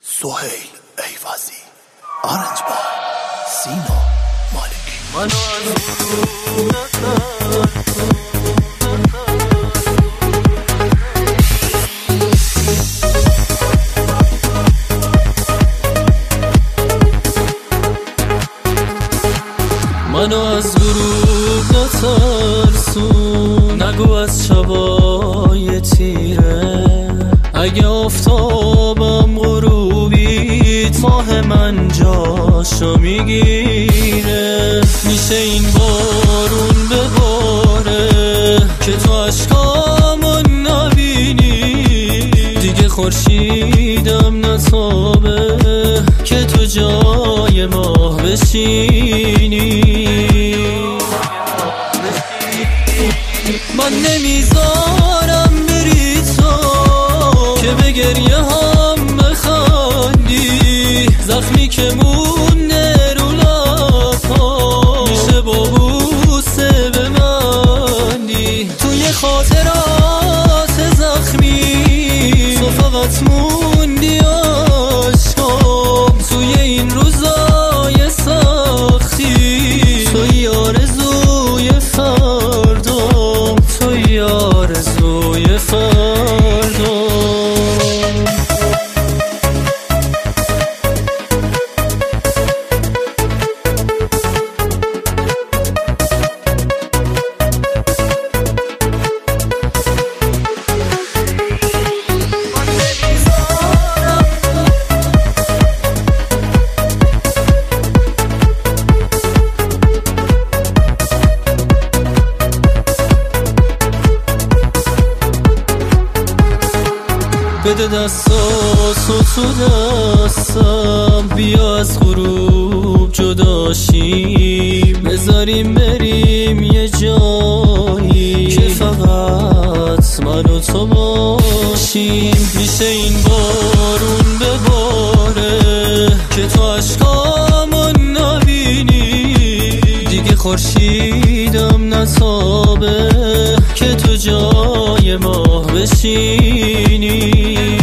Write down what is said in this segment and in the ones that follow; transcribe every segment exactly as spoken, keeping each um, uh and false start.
سهیل ایوازی، آرنج بای، سینا مالکی. منو از منو از غروب نترسون، نگو از شبای تیره. اگه آفتابم غروبید، ماه من جاشو میگیره. میشه این بارون بباره که تو عشقامو نبینی. دیگه خورشیدم نتابه که تو جای ماه بشینی. من نمیذارم بری تو که به گریه هم بخندی. زخمی که مونده رو لب‌ها میشه با بوسه ببندی. توی خاطرات زخمی تو فقط موندی عشقم. توی این روزای سختی توی آرزوی فردام، توی آرزوی فردام. بده دستاتو تو دستم، بیا از غروب جداشیم. بذاریم بریم یه جایی که فقط من و تو باشیم. میشه این بارون بباره که تو عشقامو نبینی. دیگه خورشیدم نتابه که تو جای ماه بشینی.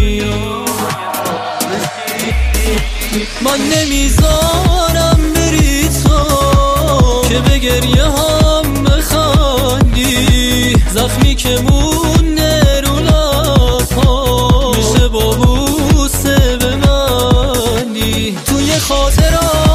من نمیذارم بری تو که به گریه هم بخندی. زخمی که مونده رو لب‌ها میشه با بوسه ببندی. توی خاطرات